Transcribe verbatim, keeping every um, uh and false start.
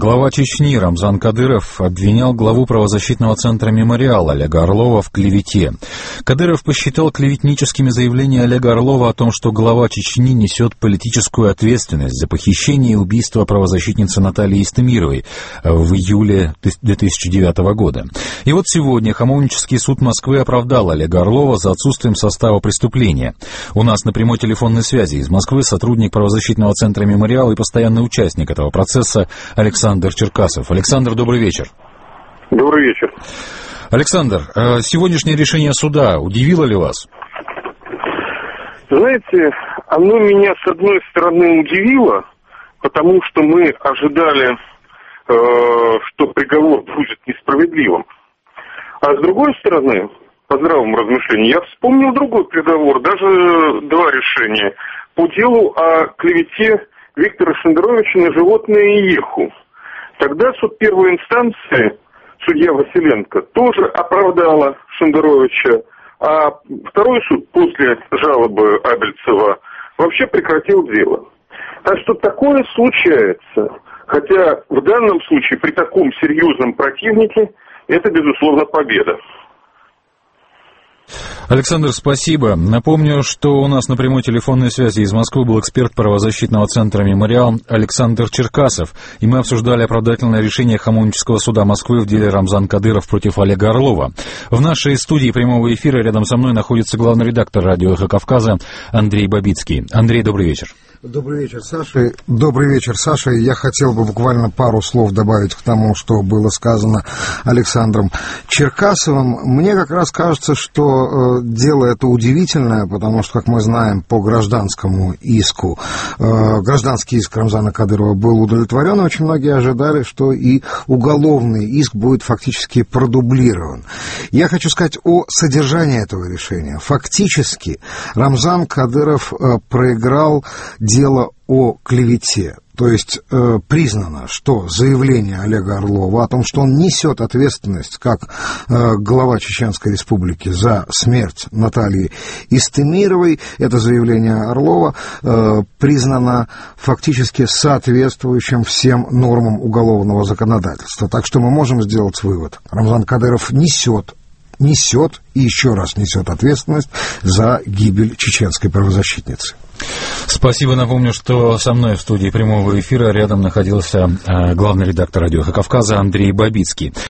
Глава Чечни Рамзан Кадыров обвинял главу правозащитного центра «Мемориал» Олега Орлова в клевете. Кадыров посчитал клеветническими заявления Олега Орлова о том, что глава Чечни несет политическую ответственность за похищение и убийство правозащитницы Натальи Истемировой в июле две тысячи девятого года. И вот сегодня Хамовнический суд Москвы оправдал Олега Орлова за отсутствием состава преступления. У нас на прямой телефонной связи из Москвы сотрудник правозащитного центра «Мемориал» и постоянный участник этого процесса Александр Черкасов. Александр, добрый вечер. Добрый вечер. Александр, сегодняшнее решение суда удивило ли вас? Знаете, оно меня с одной стороны удивило, потому что мы ожидали, э, что приговор будет несправедливым. А с другой стороны, по здравому размышлению, я вспомнил другой приговор, даже два решения по делу о клевете Виктора Шендеровича на животное Еху. Тогда суд первой инстанции, судья Василенко, тоже оправдала Шендеровича, а второй суд после жалобы Абельцева вообще прекратил дело. Так что такое случается. Хотя в данном случае при таком серьезном противнике это, безусловно, победа. Александр, спасибо. Напомню, что у нас на прямой телефонной связи из Москвы был эксперт правозащитного центра «Мемориал» Александр Черкасов, и мы обсуждали оправдательное решение Хамовнического суда Москвы в деле Рамзан Кадыров против Олега Орлова. В нашей студии прямого эфира рядом со мной находится главный редактор радио «Эхо Кавказа» Андрей Бабицкий. Андрей, добрый вечер. Добрый вечер, Саша. Добрый вечер, Саша. Я хотел бы буквально пару слов добавить к тому, что было сказано Александром Черкасовым. Мне как раз кажется, что э, дело это удивительное, потому что, как мы знаем, по гражданскому иску, э, гражданский иск Рамзана Кадырова был удовлетворен, и очень многие ожидали, что и уголовный иск будет фактически продублирован. Я хочу сказать о содержании этого решения. Фактически Рамзан Кадыров э, проиграл дело о клевете. То есть э, признано, что заявление Олега Орлова о том, что он несет ответственность как э, глава Чеченской Республики за смерть Натальи Истемировой, это заявление Орлова э, признано фактически соответствующим всем нормам уголовного законодательства. Так что мы можем сделать вывод. Рамзан Кадыров несет несет и еще раз несет ответственность за гибель чеченской правозащитницы. Спасибо. Напомню, что со мной в студии прямого эфира рядом находился главный редактор радио «Эхо Кавказа» Андрей Бабицкий.